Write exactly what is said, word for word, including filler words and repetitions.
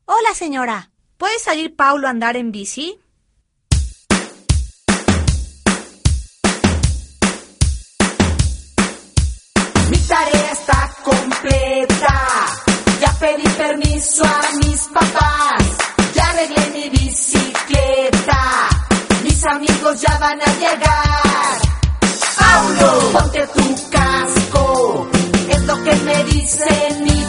Hola, señora. ¿Puede salir Paulo a andar en bici? Mi tarea está completa. Ya pedí permiso a mis papás. Ya arreglé mi bicicleta. Mis amigos ya van a llegar. Paulo, ponte tu casco. Es lo que me dicen mis